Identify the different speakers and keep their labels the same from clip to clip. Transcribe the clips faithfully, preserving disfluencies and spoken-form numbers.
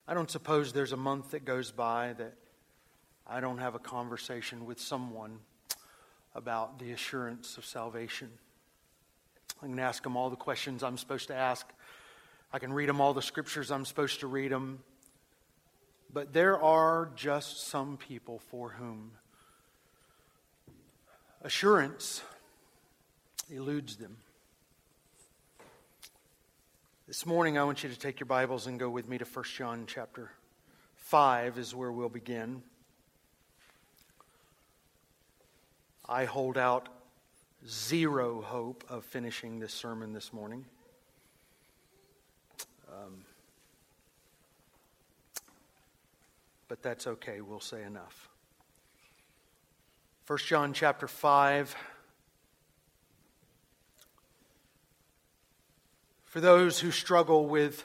Speaker 1: I don't suppose there's a month that goes by that I don't have a conversation with someone about the assurance of salvation. I can ask them all the questions I'm supposed to ask. I can read them all the scriptures I'm supposed to read them. But there are just some people for whom assurance eludes them. This morning I want you to take your Bibles and go with me to First John chapter five is where we'll begin. I hold out zero hope of finishing this sermon this morning. Um, but that's okay, we'll say enough. First John chapter five. For those who struggle with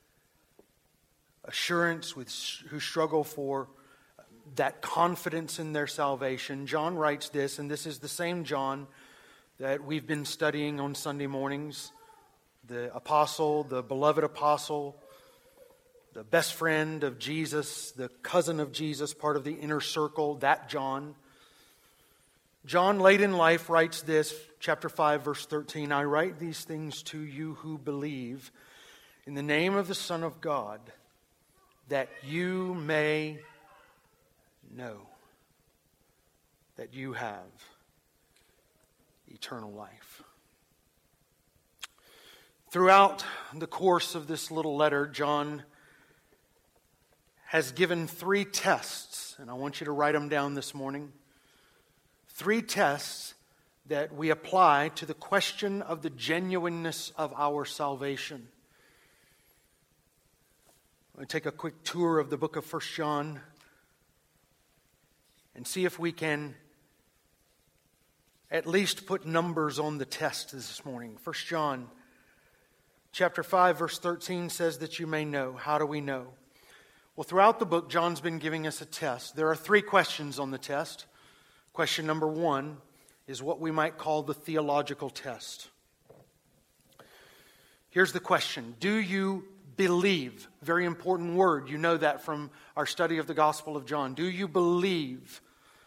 Speaker 1: assurance, with who struggle for that confidence in their salvation, John writes this, and this is the same John that we've been studying on Sunday mornings. The apostle, the beloved apostle, the best friend of Jesus, the cousin of Jesus, part of the inner circle, that John. John, late in life, writes this, chapter five, verse thirteen, I write these things to you who believe in the name of the Son of God, that you may know that you have eternal life. Throughout the course of this little letter, John has given three tests, and I want you to write them down this morning. Three tests that we apply to the question of the genuineness of our salvation. I'm going to take a quick tour of the book of First John and see if we can at least put numbers on the test this morning. First John chapter five, verse thirteen says that you may know. How do we know? Well, throughout the book, John's been giving us a test. There are three questions on the test. Question number one is what we might call the theological test. Here's the question. Do you believe? Very important word. You know that from our study of the Gospel of John. Do you believe?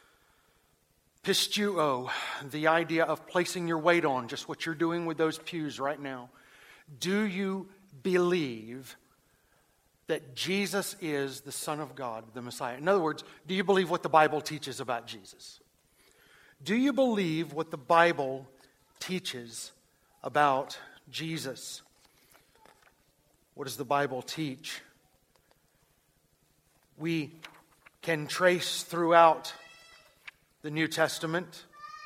Speaker 1: Pistuo, the idea of placing your weight on, just what you're doing with those pews right now. Do you believe that Jesus is the Son of God, the Messiah? In other words, do you believe what the Bible teaches about Jesus? Do you believe what the Bible teaches about Jesus? What does the Bible teach? We can trace throughout the New Testament,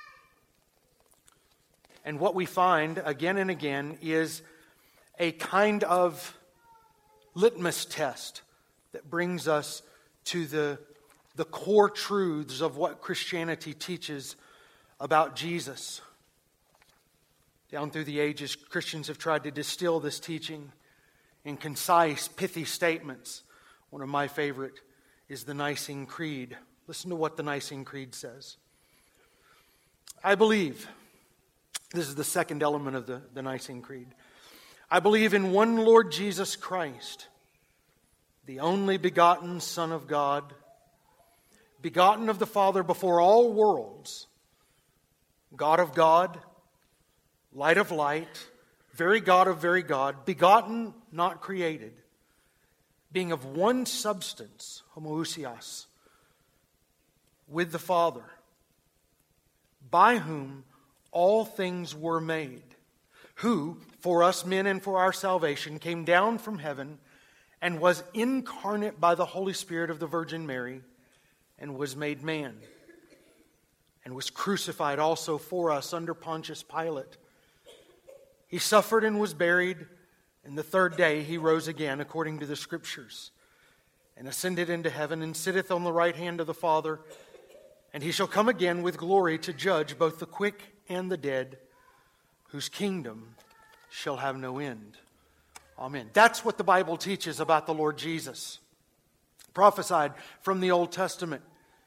Speaker 1: and what we find again and again is a kind of litmus test that brings us to the, the core truths of what Christianity teaches about Jesus. Down through the ages, Christians have tried to distill this teaching in concise, pithy statements. One of my favorite is the Nicene Creed. Listen to what the Nicene Creed says. I believe, this is the second element of the, the Nicene Creed. I believe in one Lord Jesus Christ, the only begotten Son of God, begotten of the Father before all worlds, God of God, light of light, very God of very God, begotten, not created, being of one substance, homoousios, with the Father, by whom all things were made, who, for us men and for our salvation, came down from heaven and was incarnate by the Holy Spirit of the Virgin Mary and was made man, and was crucified also for us under Pontius Pilate. He suffered and was buried, and the third day he rose again according to the Scriptures, and ascended into heaven, and sitteth on the right hand of the Father, and he shall come again with glory to judge both the quick and the dead, whose kingdom shall have no end. Amen. That's what the Bible teaches about the Lord Jesus. Prophesied from the Old Testament.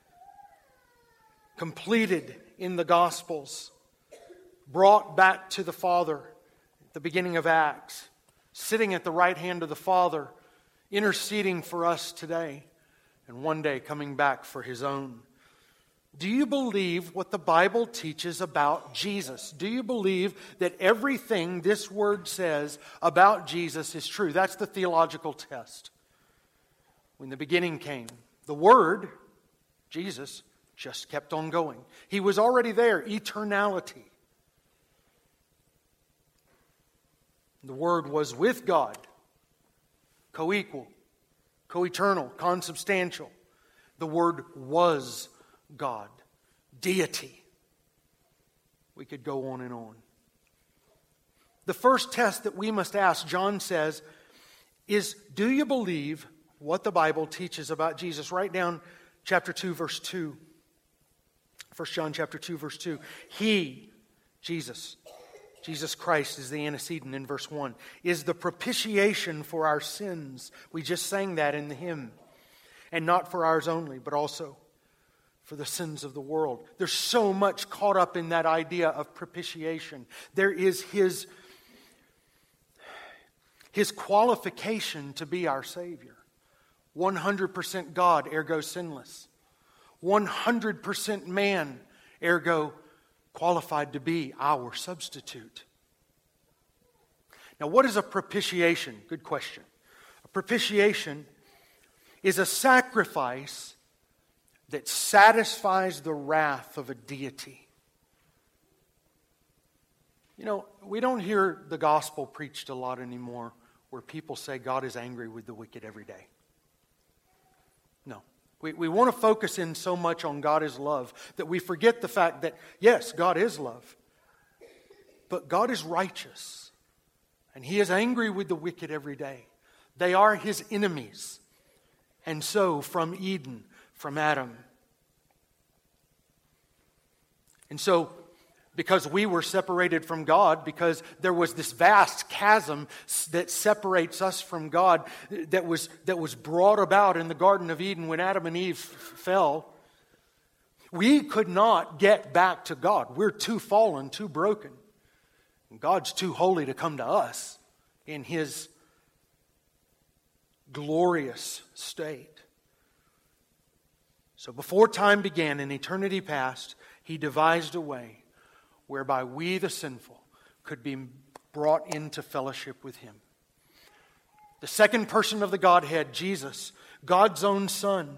Speaker 1: Completed in the Gospels. Brought back to the Father at the beginning of Acts. Sitting at the right hand of the Father interceding for us today, and one day coming back for His own. Do you believe what the Bible teaches about Jesus? Do you believe that everything this word says about Jesus is true? That's the theological test. When the beginning came, the Word, Jesus, just kept on going. He was already there, eternality. The Word was with God, co-equal, co-eternal, consubstantial. The Word was God, deity. We could go on and on. The first test that we must ask, John says, is do you believe what the Bible teaches about Jesus? Write down chapter two, verse two. First John chapter two, verse two. He, Jesus, Jesus Christ is the antecedent in verse one, is the propitiation for our sins. We just sang that in the hymn. And not for ours only, but also for the sins of the world. There's so much caught up in that idea of propitiation. There is His, His qualification to be our Savior. one hundred percent God, ergo sinless. one hundred percent man, ergo qualified to be our substitute. Now, what is a propitiation? Good question. A propitiation is a sacrifice that satisfies the wrath of a deity. You know, we don't hear the gospel preached a lot anymore where people say God is angry with the wicked every day. No. We, we want to focus in so much on God is love that we forget the fact that, yes, God is love. But God is righteous. And He is angry with the wicked every day. They are His enemies. And so, from Eden, from Adam. And so, because we were separated from God, because there was this vast chasm that separates us from God, that was, that was brought about in the Garden of Eden when Adam and Eve fell, we could not get back to God. We're too fallen, too broken. And God's too holy to come to us in His glorious state. So before time began and eternity passed, He devised a way whereby we, the sinful, could be brought into fellowship with Him. The second person of the Godhead, Jesus, God's own Son,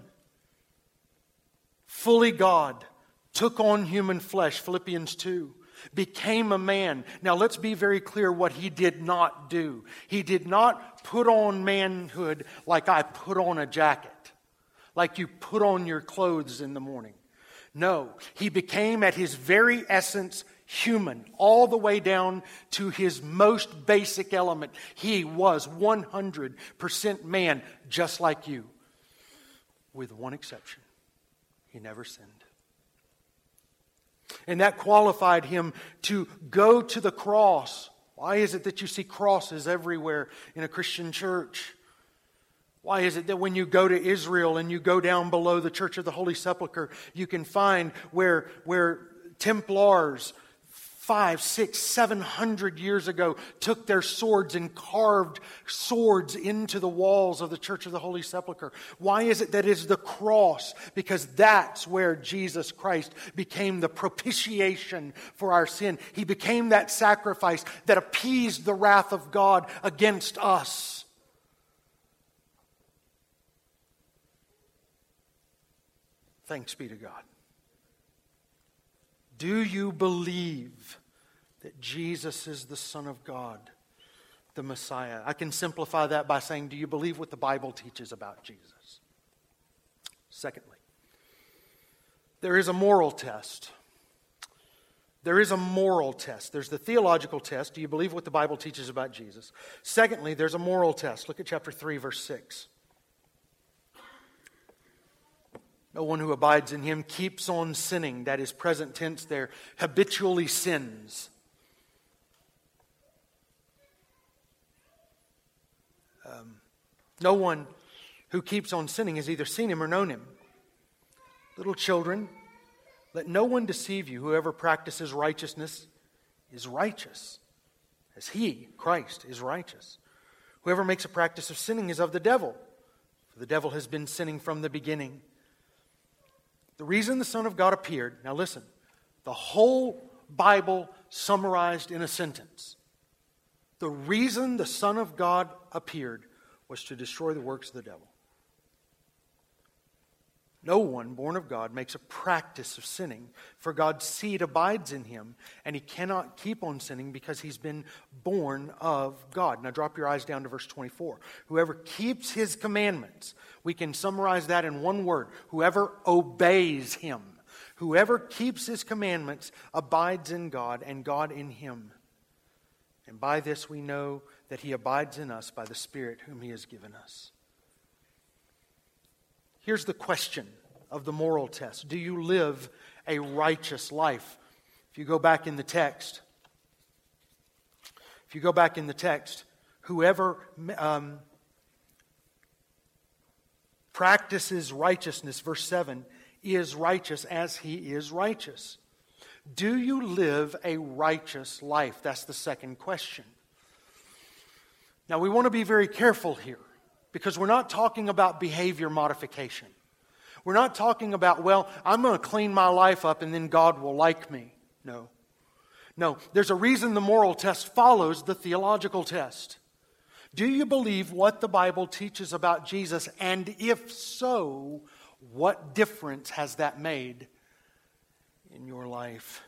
Speaker 1: fully God, took on human flesh, Philippians two, became a man. Now let's be very clear what He did not do. He did not put on manhood like I put on a jacket, like you put on your clothes in the morning. No, He became at His very essence human, all the way down to His most basic element. He was one hundred percent man, just like you, with one exception. He never sinned. And that qualified Him to go to the cross. Why is it that you see crosses everywhere in a Christian church? Why is it that when you go to Israel and you go down below the Church of the Holy Sepulchre, you can find where, where Templars five, six, seven hundred years ago took their swords and carved swords into the walls of the Church of the Holy Sepulchre? Why is it that it is the cross? Because that's where Jesus Christ became the propitiation for our sin. He became that sacrifice that appeased the wrath of God against us. Thanks be to God. Do you believe that Jesus is the Son of God, the Messiah? I can simplify that by saying, do you believe what the Bible teaches about Jesus? Secondly, there is a moral test. There is a moral test. There's the theological test. Do you believe what the Bible teaches about Jesus? Secondly, there's a moral test. Look at chapter three, verse six. No one who abides in Him keeps on sinning. That is present tense there. Habitually sins. Um, no one who keeps on sinning has either seen Him or known Him. Little children, let no one deceive you. Whoever practices righteousness is righteous, as He, Christ, is righteous. Whoever makes a practice of sinning is of the devil, for the devil has been sinning from the beginning. The reason the Son of God appeared, now listen, the whole Bible summarized in a sentence. The reason the Son of God appeared was to destroy the works of the devil. No one born of God makes a practice of sinning, for God's seed abides in him, and he cannot keep on sinning because he's been born of God. Now drop your eyes down to verse twenty-four. Whoever keeps his commandments, we can summarize that in one word. Whoever obeys him. Whoever keeps his commandments abides in God, and God in him. And by this we know that he abides in us by the Spirit whom he has given us. Here's the question of the moral test. Do you live a righteous life? If you go back in the text, if you go back in the text, whoever um, practices righteousness, verse seven, is righteous as he is righteous. Do you live a righteous life? That's the second question. Now we want to be very careful here, because we're not talking about behavior modification. We're not talking about, well, I'm going to clean my life up and then God will like me. No. No, there's a reason the moral test follows the theological test. Do you believe what the Bible teaches about Jesus? And if so, what difference has that made in your life?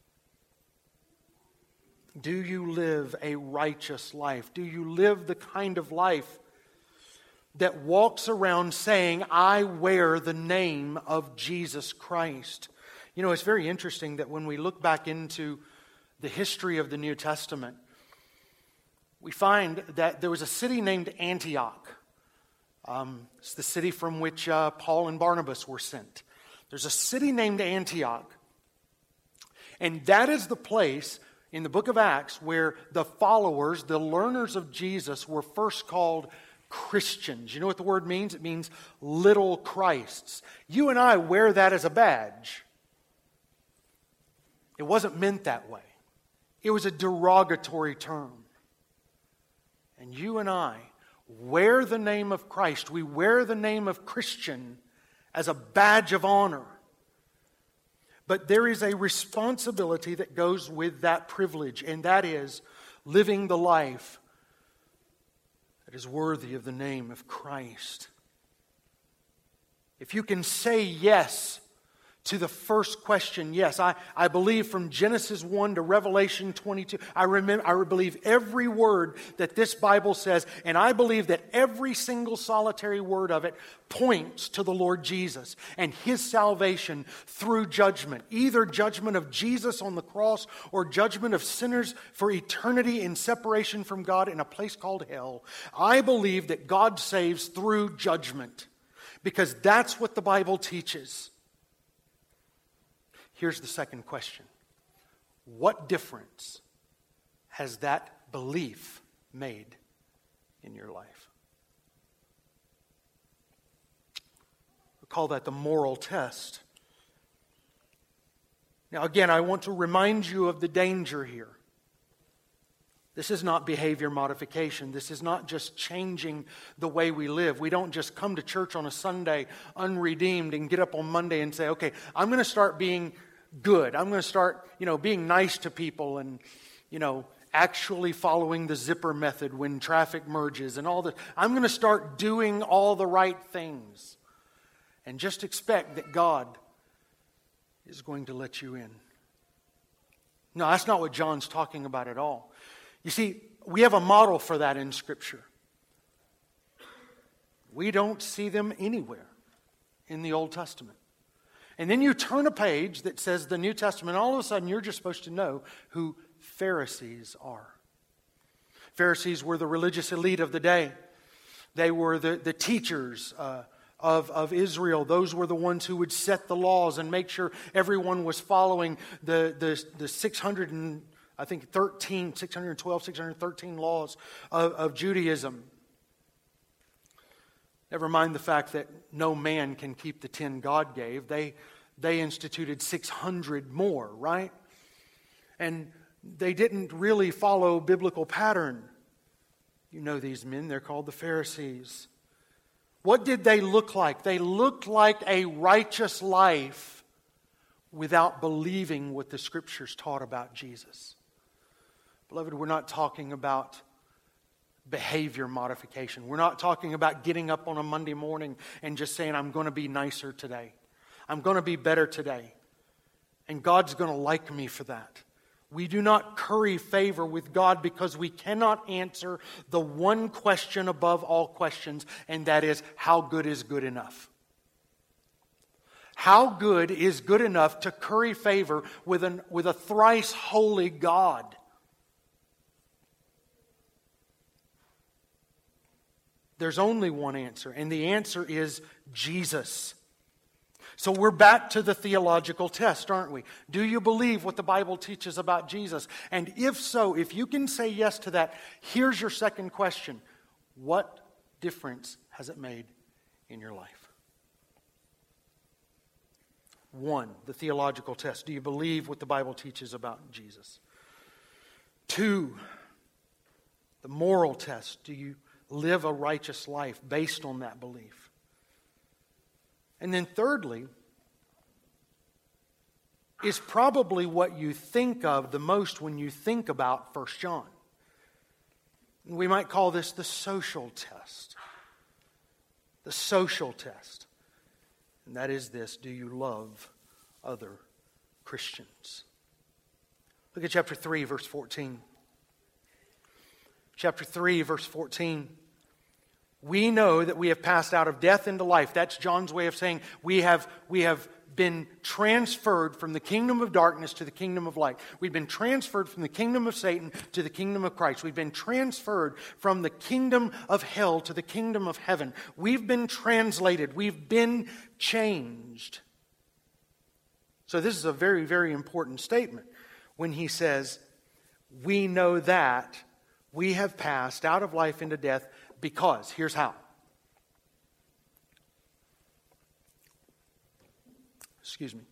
Speaker 1: Do you live a righteous life? Do you live the kind of life that walks around saying, I wear the name of Jesus Christ? You know, it's very interesting that when we look back into the history of the New Testament, we find that there was a city named Antioch. Um, it's the city from which uh, Paul and Barnabas were sent. There's a city named Antioch. And that is the place in the book of Acts where the followers, the learners of Jesus, were first called Christians. You know what the word means? It means little Christs. You and I wear that as a badge. It wasn't meant that way. It was a derogatory term. And you and I wear the name of Christ. We wear the name of Christian as a badge of honor. But there is a responsibility that goes with that privilege, and that is living the life that is worthy of the name of Christ. If you can say yes to the first question, yes, I, I believe from Genesis one to Revelation twenty-two, I remember I believe every word that this Bible says, and I believe that every single solitary word of it points to the Lord Jesus and His salvation through judgment, either judgment of Jesus on the cross or judgment of sinners for eternity in separation from God in a place called hell. I believe that God saves through judgment because that's what the Bible teaches. Here's the second question. What difference has that belief made in your life? We call that the moral test. Now again, I want to remind you of the danger here. This is not behavior modification. This is not just changing the way we live. We don't just come to church on a Sunday unredeemed and get up on Monday and say, okay, I'm going to start being good. I'm going to start, you know, being nice to people and, you know, actually following the zipper method when traffic merges and all that. I'm going to start doing all the right things and just expect that God is going to let you in. No, that's not what John's talking about at all. You see, we have a model for that in Scripture. We don't see them anywhere in the Old Testament. And then you turn a page that says the New Testament, and all of a sudden you're just supposed to know who Pharisees are. Pharisees were the religious elite of the day. They were the, the teachers uh, of, of Israel. Those were the ones who would set the laws and make sure everyone was following the, the, the six hundred and I think thirteen, six hundred twelve, six hundred thirteen laws of, of Judaism. Never mind the fact that no man can keep the ten God gave. They, they instituted six hundred more, right? And they didn't really follow biblical pattern. You know these men, they're called the Pharisees. What did they look like? They looked like a righteous life without believing what the Scriptures taught about Jesus. Beloved, we're not talking about behavior modification. We're not talking about getting up on a Monday morning and just saying, I'm going to be nicer today. I'm going to be better today. And God's going to like me for that. We do not curry favor with God because we cannot answer the one question above all questions, and that is, how good is good enough? How good is good enough to curry favor with, an, with a thrice holy God? There's only one answer, and the answer is Jesus. So we're back to the theological test, aren't we? Do you believe what the Bible teaches about Jesus? And if so, if you can say yes to that, here's your second question. What difference has it made in your life? One, the theological test. Do you believe what the Bible teaches about Jesus? Two, the moral test. Do you live a righteous life based on that belief? And then thirdly, is probably what you think of the most when you think about First John. We might call this the social test. The social test. And that is this: do you love other Christians? Look at chapter three, verse fourteen. Chapter three, verse fourteen. We know that we have passed out of death into life. That's John's way of saying we have, we have been transferred from the kingdom of darkness to the kingdom of light. We've been transferred from the kingdom of Satan to the kingdom of Christ. We've been transferred from the kingdom of hell to the kingdom of heaven. We've been translated. We've been changed. So this is a very, very important statement when he says, we know that we have passed out of life into death because, here's how. Excuse me.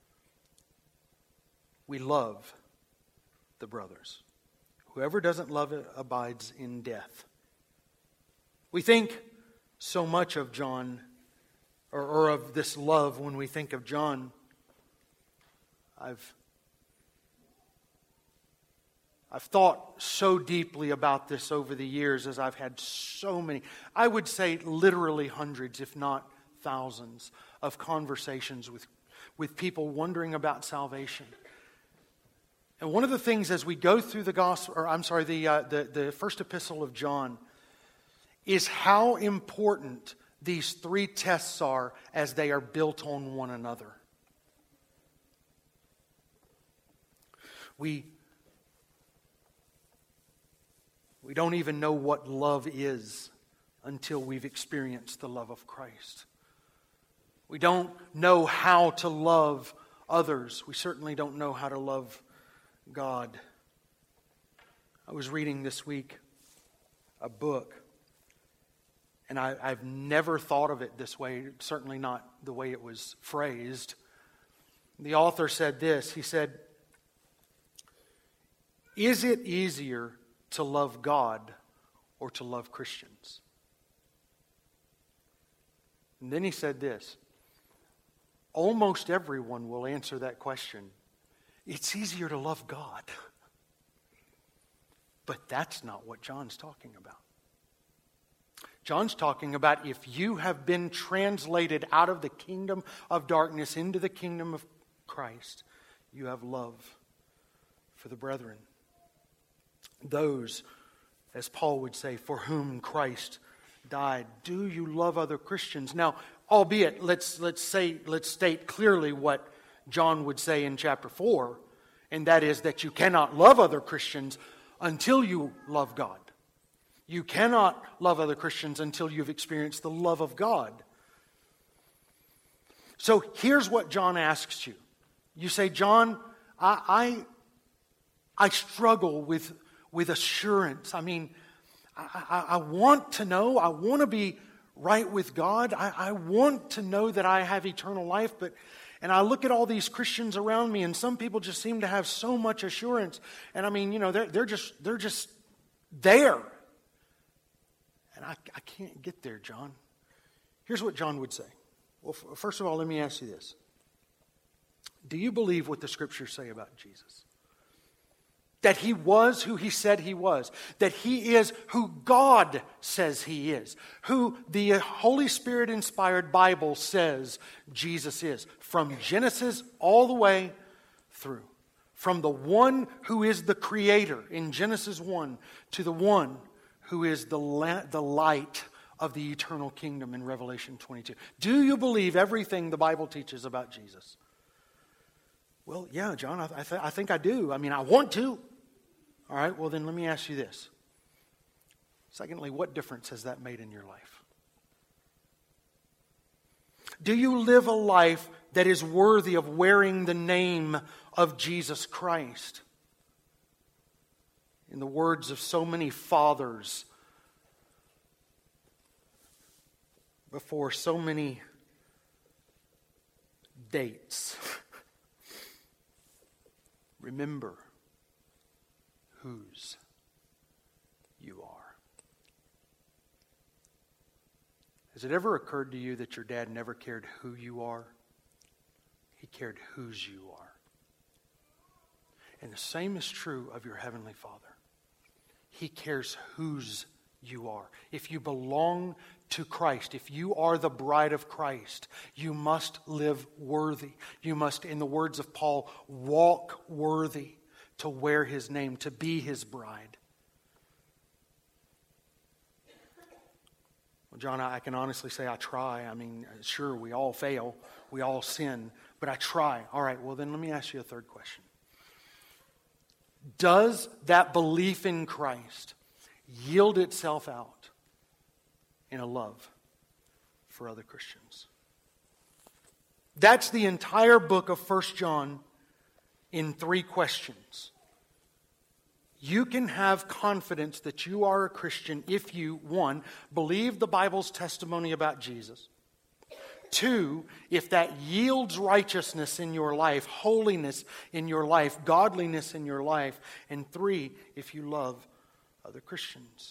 Speaker 1: We love the brothers. Whoever doesn't love it abides in death. We think so much of John, or, or of this love when we think of John. I've I've thought so deeply about this over the years as I've had so many, I would say literally hundreds, if not thousands, of conversations with, with people wondering about salvation. And one of the things as we go through the gospel, or I'm sorry, the, uh, the, the first epistle of John, is how important these three tests are as they are built on one another. We We don't even know what love is until we've experienced the love of Christ. We don't know how to love others. We certainly don't know how to love God. I was reading this week a book, and I, I've never thought of it this way, certainly not the way it was phrased. The author said this, he said, "Is it easier to love God or to love Christians?" And then he said this, almost everyone will answer that question. It's easier to love God. But that's not what John's talking about. John's talking about if you have been translated out of the kingdom of darkness into the kingdom of Christ, you have love for the brethren. Those, as Paul would say, for whom Christ died. Do you love other Christians? Now, albeit, let's let's say, let's state clearly what John would say in chapter four, and that is that you cannot love other Christians until you love God. You cannot love other Christians until you've experienced the love of God. So here's what John asks you. You say, John, I I, I struggle with with assurance. I mean, I, I, I want to know, I want to be right with God. I, I want to know that I have eternal life, but and I look at all these Christians around me, and some people just seem to have so much assurance. And I mean, you know, they're they're just they're just there. And I, I can't get there, John. Here's what John would say. Well, f- first of all, let me ask you this. Do you believe what the Scriptures say about Jesus? That He was who He said He was. That He is who God says He is. Who the Holy Spirit-inspired Bible says Jesus is. From Genesis all the way through. From the one who is the Creator in Genesis one to the one who is the, la- the light of the eternal kingdom in Revelation twenty-two. Do you believe everything the Bible teaches about Jesus? Well, yeah, John, I, th- I think I do. I mean, I want to. All right, well then let me ask you this. Secondly, what difference has that made in your life? Do you live a life that is worthy of wearing the name of Jesus Christ? In the words of so many fathers before so many dates, remember whose you are. Has it ever occurred to you that your dad never cared who you are? He cared whose you are. And the same is true of your Heavenly Father. He cares whose you are. If you belong to Christ, if you are the bride of Christ, you must live worthy. You must, in the words of Paul, walk worthy to wear His name, to be His bride. Well, John, I can honestly say I try. I mean, sure, we all fail. We all sin. But I try. All right, well then let me ask you a third question. Does that belief in Christ yield itself out in a love for other Christians? That's the entire book of First John in three questions. You can have confidence that you are a Christian if you, one, believe the Bible's testimony about Jesus. Two, if that yields righteousness in your life, holiness in your life, godliness in your life. And three, if you love other Christians.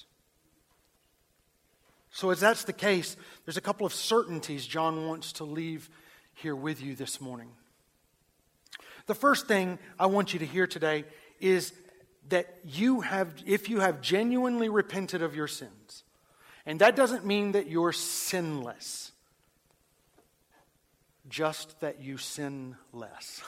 Speaker 1: So as that's the case, there's a couple of certainties John wants to leave here with you this morning. The first thing I want you to hear today is that you have, if you have genuinely repented of your sins, and that doesn't mean that you're sinless, just that you sin less.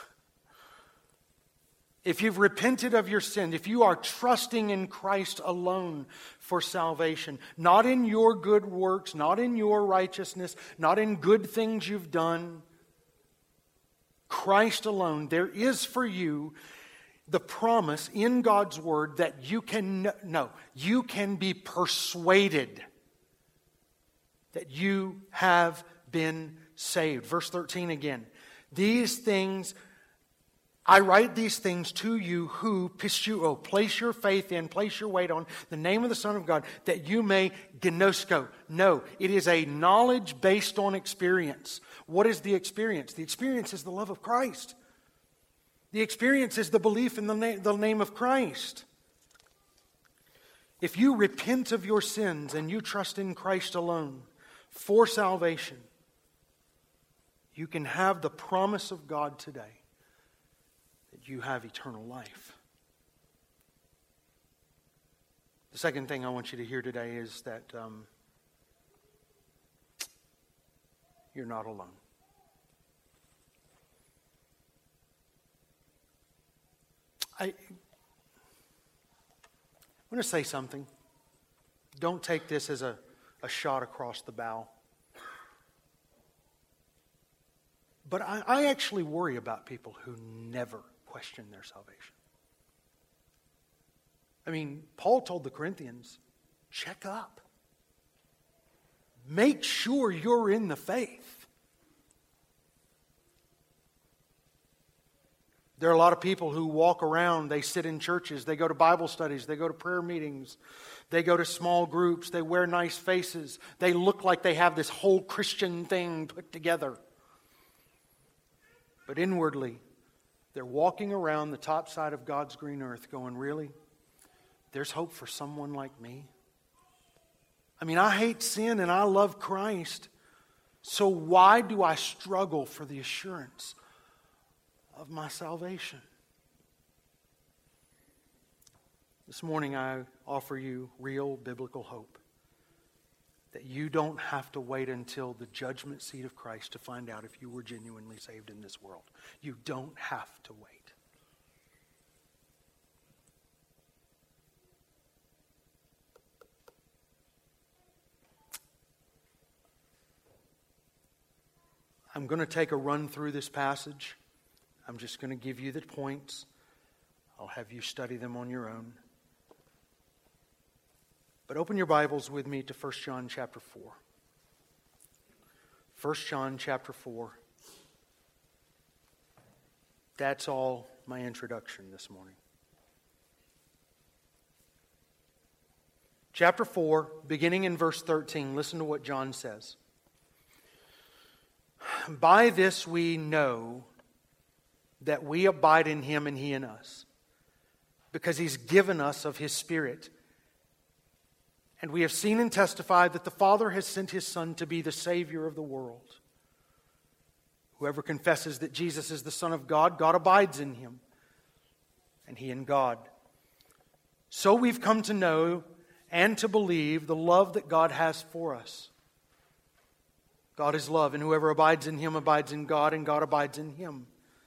Speaker 1: If you've repented of your sin, if you are trusting in Christ alone for salvation, not in your good works, not in your righteousness, not in good things you've done, Christ alone, there is for you the promise in God's Word that you can, no, you can be persuaded that you have been saved. Verse thirteen again. These things, I write these things to you who, pisteuo, place your faith in, place your weight on the name of the Son of God, that you may gnosko. No, it is a knowledge based on experience. What is the experience? The experience is the love of Christ. The experience is the belief in the name, the name of Christ. If you repent of your sins and you trust in Christ alone for salvation, you can have the promise of God today that you have eternal life. The second thing I want you to hear today is that um, you're not alone. I, I'm going to say something. Don't take this as a, a shot across the bow. But I, I actually worry about people who never question their salvation. I mean, Paul told the Corinthians, check up. Make sure you're in the faith. There are a lot of people who walk around, they sit in churches, they go to Bible studies, they go to prayer meetings, they go to small groups, they wear nice faces, they look like they have this whole Christian thing put together. But inwardly, they're walking around the top side of God's green earth going, really? There's hope for someone like me? I mean, I hate sin and I love Christ. So why do I struggle for the assurance of my salvation? This morning I offer you real biblical hope. That you don't have to wait until the judgment seat of Christ to find out if you were genuinely saved in this world. You don't have to wait. I'm going to take a run through this passage. I'm just going to give you the points. I'll have you study them on your own. But open your Bibles with me to First John chapter four. First John chapter four. That's all my introduction this morning. Chapter four, beginning in verse thirteen, listen to what John says. By this we know that we abide in Him and He in us, because He's given us of His Spirit. And we have seen and testified that the Father has sent His Son to be the Savior of the world. Whoever confesses that Jesus is the Son of God, God abides in Him, and He in God. So we've come to know and to believe the love that God has for us. God is love, and whoever abides in Him abides in God, and God abides in him.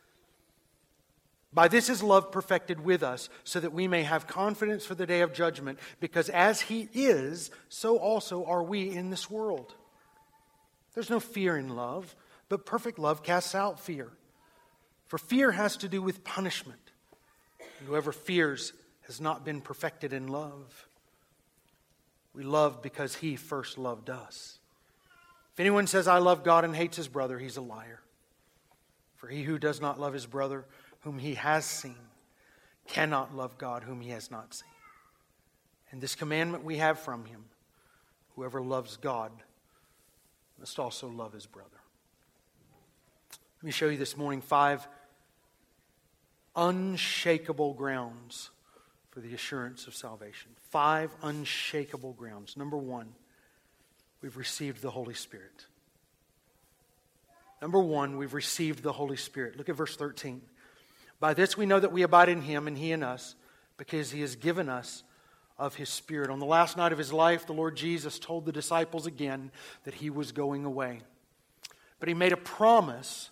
Speaker 1: By this is love perfected with us, so that we may have confidence for the day of judgment, because as He is, so also are we in this world. There's no fear in love, but perfect love casts out fear. For fear has to do with punishment, and whoever fears has not been perfected in love. We love because He first loved us. If anyone says, I love God and hates his brother, he's a liar. For he who does not love his brother, whom he has seen, cannot love God whom he has not seen. And this commandment we have from Him: whoever loves God must also love his brother. Let me show you this morning five unshakable grounds for the assurance of salvation. Five unshakable grounds. Number one, we've received the Holy Spirit. Number one, we've received the Holy Spirit. Look at verse thirteen. By this we know that we abide in Him and He in us, because He has given us of His Spirit. On the last night of His life, the Lord Jesus told the disciples again that He was going away. But He made a promise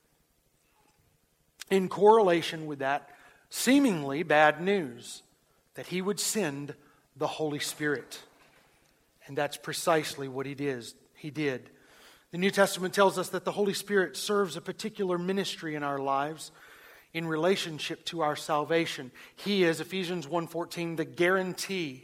Speaker 1: in correlation with that seemingly bad news, that He would send the Holy Spirit. And that's precisely what He did. He did. The New Testament tells us that the Holy Spirit serves a particular ministry in our lives in relationship to our salvation. He is, Ephesians one fourteen, the guarantee,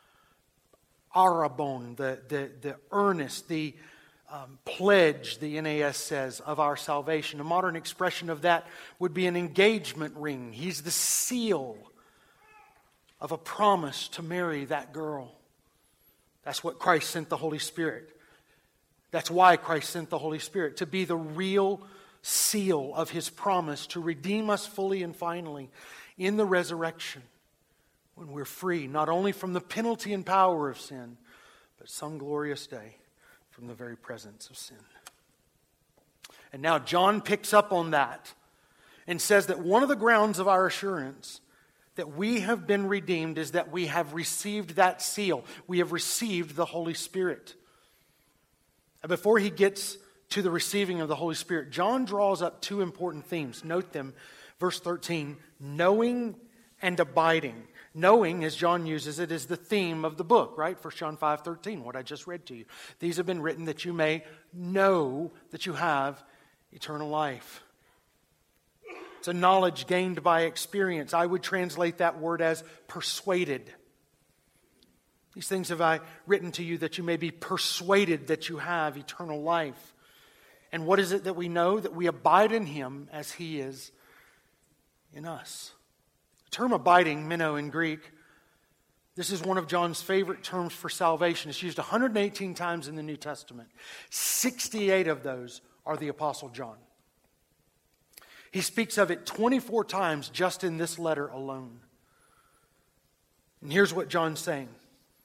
Speaker 1: arabon, the, the, the earnest, the um, pledge, the N A S says, of our salvation. A modern expression of that would be an engagement ring. He's the seal of a promise to marry that girl. That's what Christ sent the Holy Spirit. That's why Christ sent the Holy Spirit, to be the real seal of His promise to redeem us fully and finally in the resurrection, when we're free not only from the penalty and power of sin, but some glorious day from the very presence of sin. And now John picks up on that and says that one of the grounds of our assurance that we have been redeemed is that we have received that seal. We have received the Holy Spirit. And before he gets to the receiving of the Holy Spirit, John draws up two important themes. Note them. Verse thirteen, knowing and abiding. Knowing, as John uses it, is the theme of the book, right? First John five thirteen, what I just read to you. These have been written that you may know that you have eternal life. It's a knowledge gained by experience. I would translate that word as persuaded. These things have I written to you that you may be persuaded that you have eternal life. And what is it that we know? That we abide in Him as He is in us. The term abiding, meno in Greek, this is one of John's favorite terms for salvation. It's used one hundred eighteen times in the New Testament. sixty-eight of those are the Apostle John. He speaks of it twenty-four times just in this letter alone. And here's what John's saying.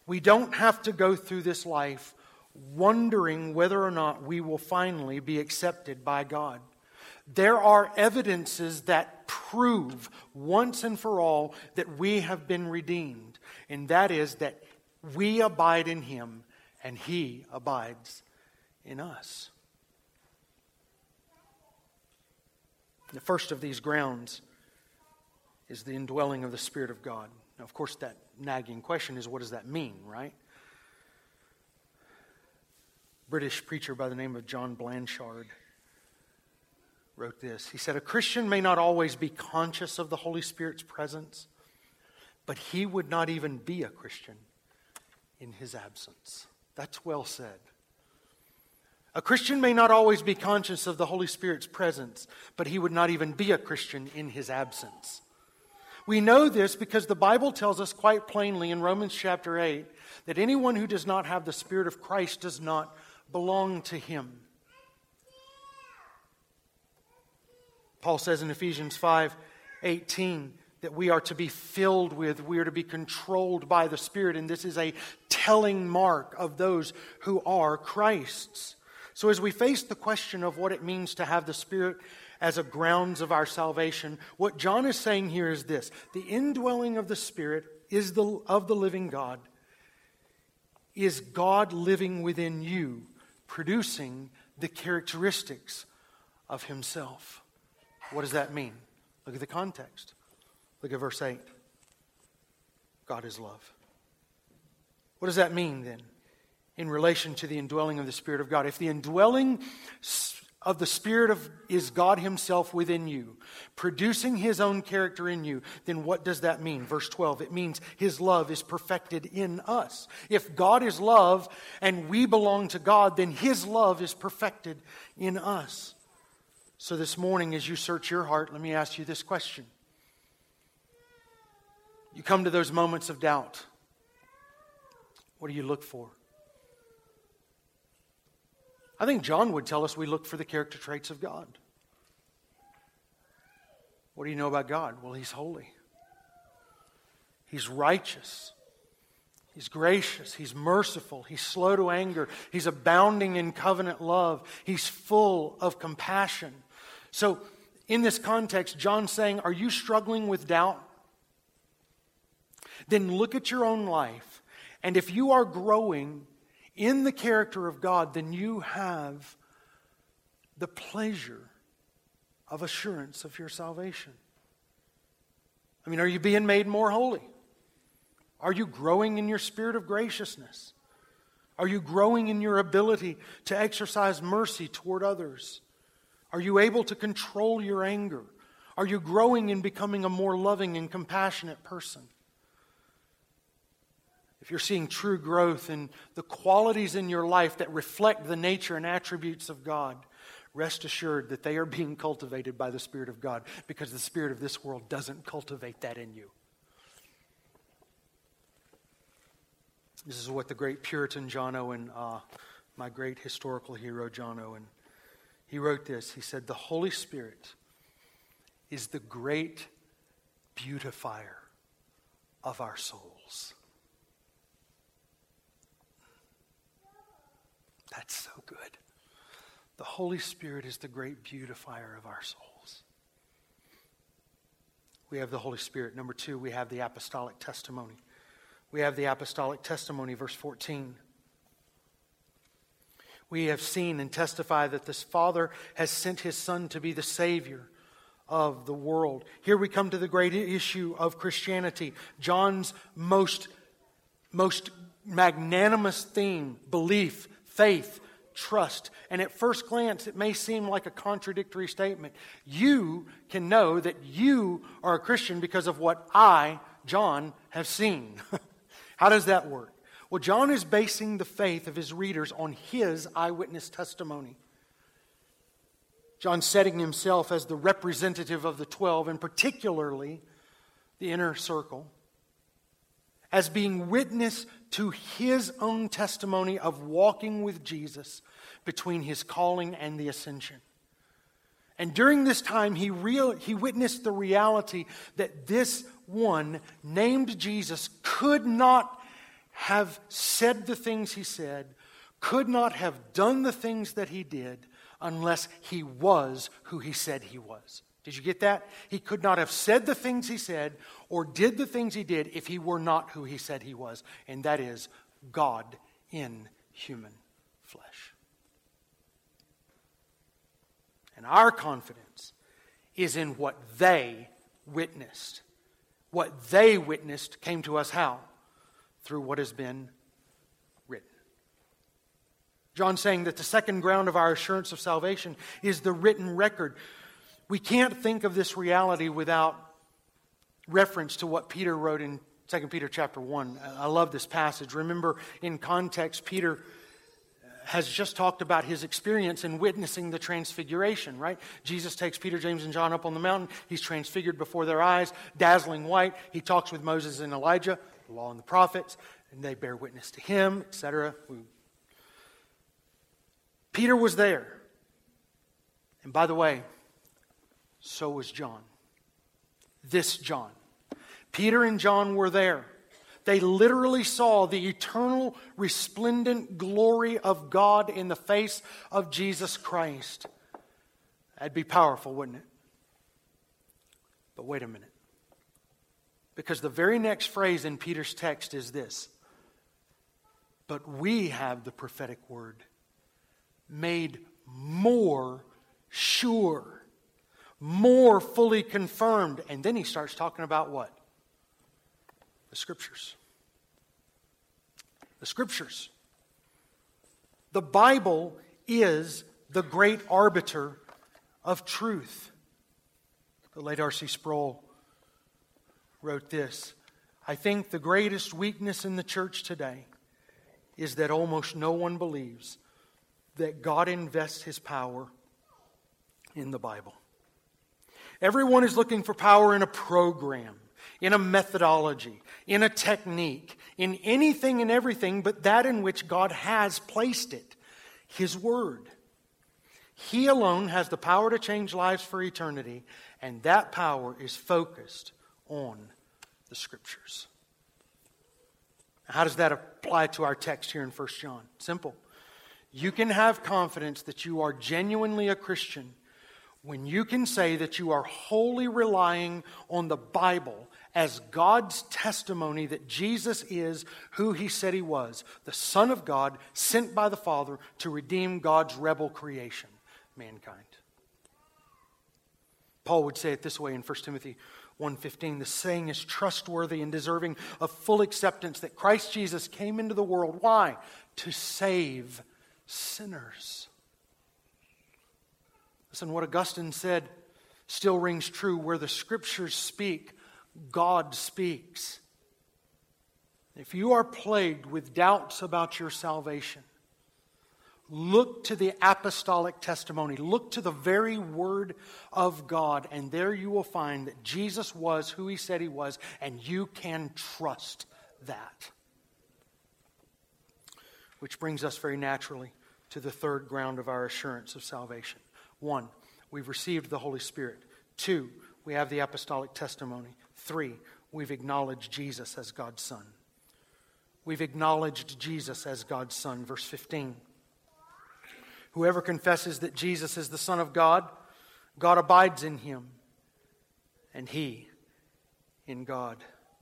Speaker 1: We don't have to go through this life wondering whether or not we will finally be accepted by God. There are evidences that prove once and for all that we have been redeemed. And that is that we abide in Him and He abides in us. The first of these grounds is the indwelling of the Spirit of God. Now, of course, that nagging question is, what does that mean, right? British preacher by the name of John Blanchard wrote this. He said, "A Christian may not always be conscious of the Holy Spirit's presence, but he would not even be a Christian in His absence." That's well said. A Christian may not always be conscious of the Holy Spirit's presence, but he would not even be a Christian in His absence. We know this because the Bible tells us quite plainly in Romans chapter eight that anyone who does not have the Spirit of Christ does not belong to Him. Paul says in Ephesians five eighteen that we are to be filled with, we are to be controlled by the Spirit, and this is a telling mark of those who are Christ's. So as we face the question of what it means to have the Spirit as a grounds of our salvation, what John is saying here is this: the indwelling of the Spirit is the of the living God is God living within you, producing the characteristics of Himself. What does that mean? Look at the context. Look at verse eight. God is love. What does that mean then in relation to the indwelling of the Spirit of God? If the indwelling of the Spirit of is God Himself within you, producing His own character in you, then what does that mean? Verse twelve, it means His love is perfected in us. If God is love and we belong to God, then His love is perfected in us. So this morning, as you search your heart, let me ask you this question. You come to those moments of doubt. What do you look for? I think John would tell us we look for the character traits of God. What do you know about God? Well, He's holy. He's righteous. He's gracious. He's merciful. He's slow to anger. He's abounding in covenant love. He's full of compassion. So, in this context, John's saying, are you struggling with doubt? Then look at your own life. And if you are growing in the character of God, then you have the pleasure of assurance of your salvation. I mean, are you being made more holy? Are you growing in your spirit of graciousness? Are you growing in your ability to exercise mercy toward others? Are you able to control your anger? Are you growing in becoming a more loving and compassionate person? If you're seeing true growth in the qualities in your life that reflect the nature and attributes of God, rest assured that they are being cultivated by the Spirit of God, because the spirit of this world doesn't cultivate that in you. This is what the great Puritan John Owen, uh, my great historical hero John Owen, he wrote this. He said, "The Holy Spirit is the great beautifier of our souls." That's so good. The Holy Spirit is the great beautifier of our souls. We have the Holy Spirit. Number two, we have the apostolic testimony. We have the apostolic testimony, verse fourteen. We have seen and testify that this Father has sent His Son to be the Savior of the world. Here we come to the great issue of Christianity. John's most, most magnanimous theme: belief, faith, trust. And at first glance, it may seem like a contradictory statement. You can know that you are a Christian because of what I, John, have seen. How does that work? Well, John is basing the faith of his readers on his eyewitness testimony. John's setting himself as the representative of the twelve, and particularly the inner circle, as being witness to his own testimony of walking with Jesus between his calling and the ascension. And during this time, he real, he witnessed the reality that this one named Jesus could not have said the things he said, could not have done the things that he did unless he was who he said he was. Did you get that? He could not have said the things he said or did the things he did if he were not who he said he was. And that is God in human flesh. And our confidence is in what they witnessed. What they witnessed came to us how? Through what has been written. John's saying that the second ground of our assurance of salvation is the written record. We can't think of this reality without reference to what Peter wrote in Second Peter chapter one. I love this passage. Remember, in context, Peter has just talked about his experience in witnessing the transfiguration, right? Jesus takes Peter, James, and John up on the mountain. He's transfigured before their eyes, dazzling white. He talks with Moses and Elijah, the law and the prophets, and they bear witness to him, et cetera. Peter was there. And by the way, so was John. This John. Peter and John were there. They literally saw the eternal, resplendent glory of God in the face of Jesus Christ. That'd be powerful, wouldn't it? But wait a minute. Because the very next phrase in Peter's text is this. But we have the prophetic word made more sure, more fully confirmed. And then he starts talking about what? The Scriptures. The Scriptures. The Bible is the great arbiter of truth. The late R C Sproul wrote this. I think the greatest weakness in the church today is that almost no one believes that God invests His power in the Bible. Everyone is looking for power in a program, in a methodology, in a technique, in anything and everything but that in which God has placed it, His Word. He alone has the power to change lives for eternity, and that power is focused on the Scriptures. How does that apply to our text here in First John? Simple. You can have confidence that you are genuinely a Christian when you can say that you are wholly relying on the Bible as God's testimony that Jesus is who He said He was, the Son of God, sent by the Father to redeem God's rebel creation, mankind. Paul would say it this way in First Timothy one fifteen, the saying is trustworthy and deserving of full acceptance that Christ Jesus came into the world. Why? To save sinners. Listen, what Augustine said still rings true. Where the Scriptures speak, God speaks. If you are plagued with doubts about your salvation, look to the apostolic testimony. Look to the very Word of God, and there you will find that Jesus was who He said He was, and you can trust that. Which brings us very naturally to the third ground of our assurance of salvation. One, we've received the Holy Spirit. Two, we have the apostolic testimony. Three, we've acknowledged Jesus as God's Son. We've acknowledged Jesus as God's Son. Verse fifteen. Whoever confesses that Jesus is the Son of God, God abides in him, and he in God.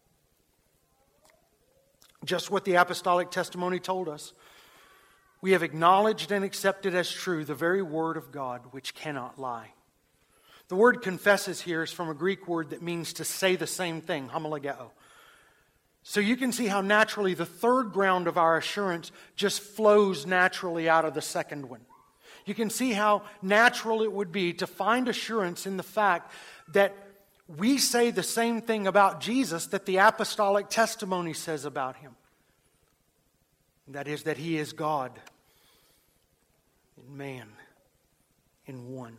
Speaker 1: Just what the apostolic testimony told us. We have acknowledged and accepted as true the very Word of God, which cannot lie. The word confesses here is from a Greek word that means to say the same thing, homologeo. So you can see how naturally the third ground of our assurance just flows naturally out of the second one. You can see how natural it would be to find assurance in the fact that we say the same thing about Jesus that the apostolic testimony says about Him. That is, that He is God and man in one.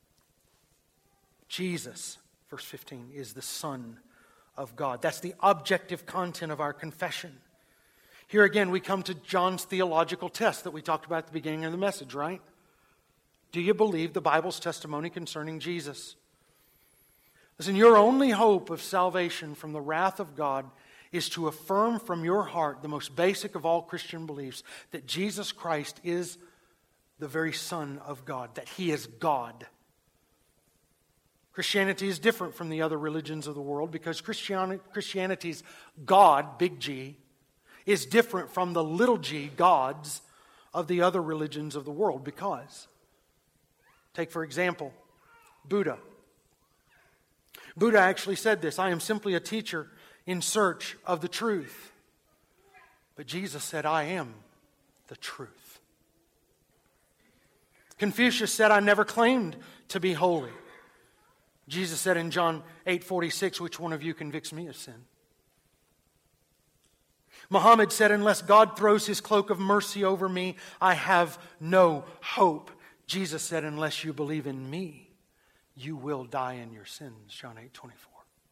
Speaker 1: Jesus, verse fifteen, is the Son of God. That's the objective content of our confession. Here again, we come to John's theological test that we talked about at the beginning of the message, right? Do you believe the Bible's testimony concerning Jesus? Listen, your only hope of salvation from the wrath of God is to affirm from your heart the most basic of all Christian beliefs, that Jesus Christ is the very Son of God, that He is God. Christianity is different from the other religions of the world because Christianity, Christianity's God, big G, is different from the little g gods of the other religions of the world. Because, take for example, Buddha. Buddha actually said this, "I am simply a teacher in search of the truth." But Jesus said, "I am the truth." Confucius said, "I never claimed to be holy." Jesus said in John eight forty-six, "Which one of you convicts me of sin?" Muhammad said, "Unless God throws His cloak of mercy over me, I have no hope." Jesus said, "Unless you believe in me, you will die in your sins." John eight twenty-four.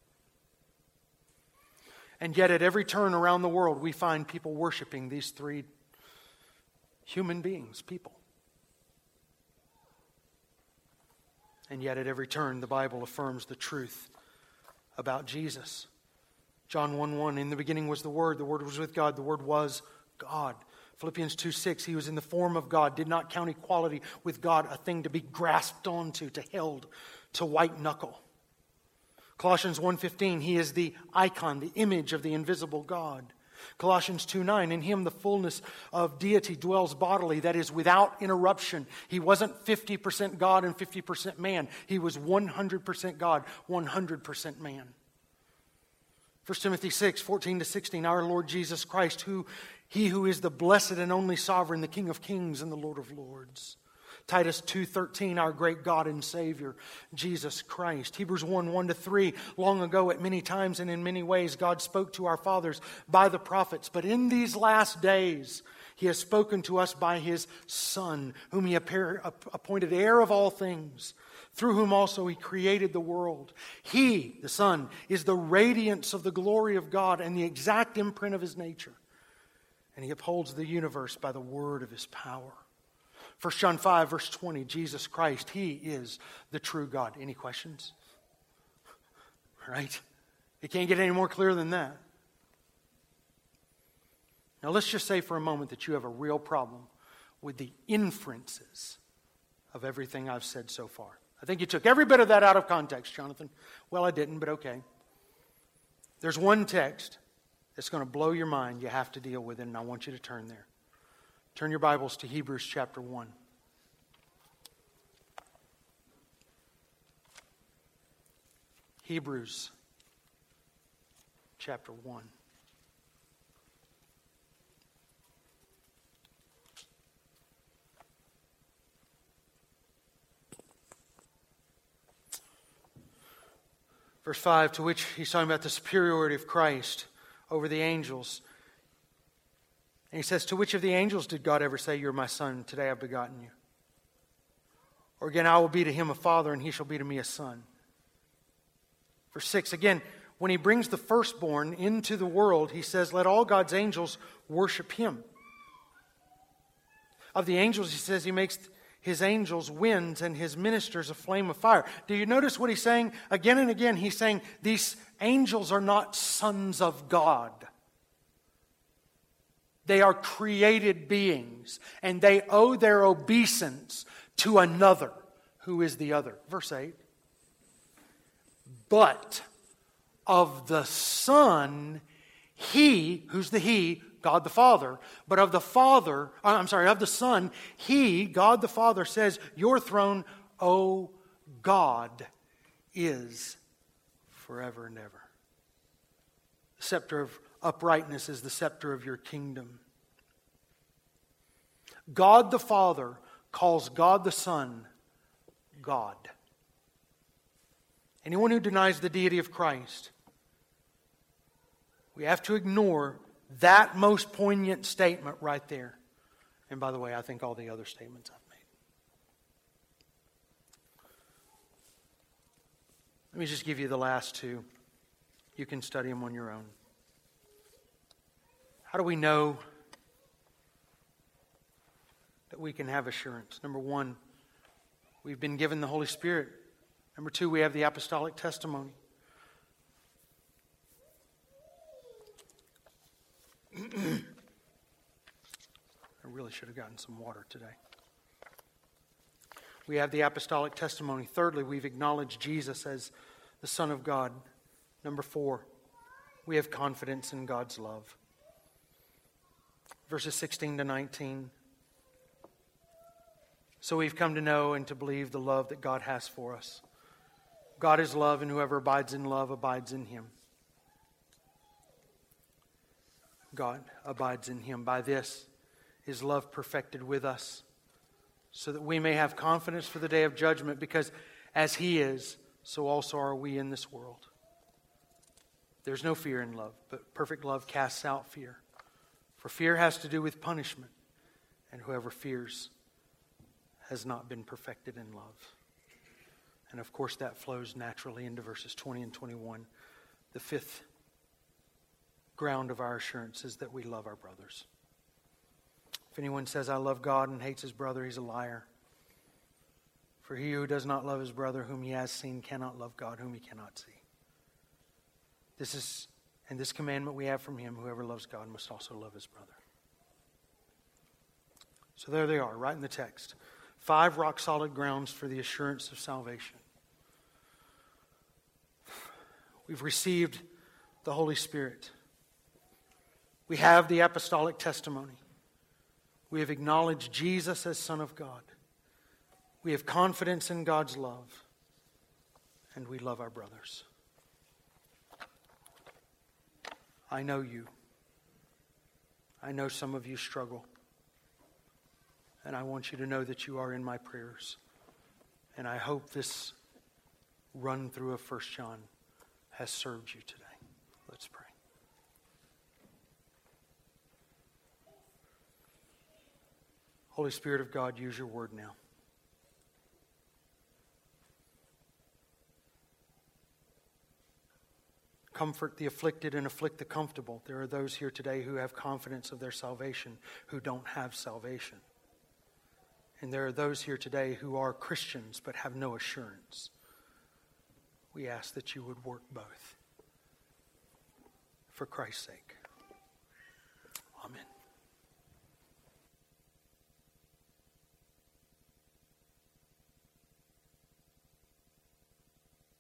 Speaker 1: And yet at every turn around the world, we find people worshiping these three human beings, people. And yet at every turn, the Bible affirms the truth about Jesus. John one one, "In the beginning was the Word, the Word was with God, the Word was God." Philippians two six, "He was in the form of God, did not count equality with God a thing to be grasped onto, to held, to white knuckle." Colossians one fifteen, "He is the icon, the image of the invisible God." Colossians two nine, "In Him the fullness of deity dwells bodily, that is, without interruption." He wasn't fifty percent God and fifty percent man. He was one hundred percent God, one hundred percent man. First Timothy six fourteen to sixteen, "Our Lord Jesus Christ, who He who is the blessed and only sovereign, the King of kings and the Lord of lords." Titus two thirteen, "Our great God and Savior, Jesus Christ." Hebrews one one to three, "Long ago at many times and in many ways God spoke to our fathers by the prophets, but in these last days He has spoken to us by His Son, whom He appointed heir of all things, through whom also He created the world. He," the Son, "is the radiance of the glory of God and the exact imprint of His nature. And He upholds the universe by the word of His power." First John five, verse twenty, "Jesus Christ, He is the true God." Any questions? Right? It can't get any more clear than that. Now let's just say for a moment that you have a real problem with the inferences of everything I've said so far. I think you took every bit of that out of context, Jonathan. Well, I didn't, but okay. There's one text that's going to blow your mind. You have to deal with it, and I want you to turn there. Turn your Bibles to Hebrews chapter one. Hebrews chapter one. Verse five, to which he's talking about the superiority of Christ over the angels. And he says, "To which of the angels did God ever say, 'You're my son, today I've begotten you'? Or again, 'I will be to him a father, and he shall be to me a son'?" Verse six, again, when he brings the firstborn into the world, he says, "Let all God's angels worship him." Of the angels, he says, he makes his angels winds and his ministers a flame of fire. Do you notice what he's saying? Again and again, he's saying these angels are not sons of God. They are created beings, and they owe their obeisance to another. Who is the other? Verse eight. "But of the Son, He," who's the He? God the Father. "But of the Father, I'm sorry, of the Son, He," God the Father, says, "Your throne, O God, is forever and ever. The scepter of uprightness is the scepter of your kingdom." God the Father calls God the Son God. Anyone who denies the deity of Christ, we have to ignore that most poignant statement right there. And by the way, I think all the other statements I've made. Let me just give you the last two. You can study them on your own. How do we know that we can have assurance? Number one, we've been given the Holy Spirit. Number two, we have the apostolic testimony. I really should have gotten some water today. We have the apostolic testimony. Thirdly, we've acknowledged Jesus as the Son of God. Number four, we have confidence in God's love. Verses sixteen to nineteen. So we've come to know and to believe the love that God has for us. God is love, and whoever abides in love abides in Him. God abides in Him. By this is love perfected with us, so that we may have confidence for the day of judgment, because as He is, so also are we in this world. There's no fear in love, but perfect love casts out fear. For fear has to do with punishment, and whoever fears has not been perfected in love. And of course that flows naturally into verses twenty and twenty-one. The fifth ground of our assurance is that we love our brothers. If anyone says, I love God, and hates his brother, he's a liar. For he who does not love his brother whom he has seen cannot love God whom he cannot see. This is, and this commandment we have from Him, whoever loves God must also love his brother. So there they are, right in the text. Five rock-solid grounds for the assurance of salvation. We've received the Holy Spirit. We have the apostolic testimony. We have acknowledged Jesus as Son of God. We have confidence in God's love. And we love our brothers. I know you. I know some of you struggle. And I want you to know that you are in my prayers. And I hope this run through of First John has served you today. Let's pray. Holy Spirit of God, use your word now. Comfort the afflicted and afflict the comfortable. There are those here today who have confidence of their salvation, who don't have salvation. And there are those here today who are Christians but have no assurance. We ask that you would work both for Christ's sake.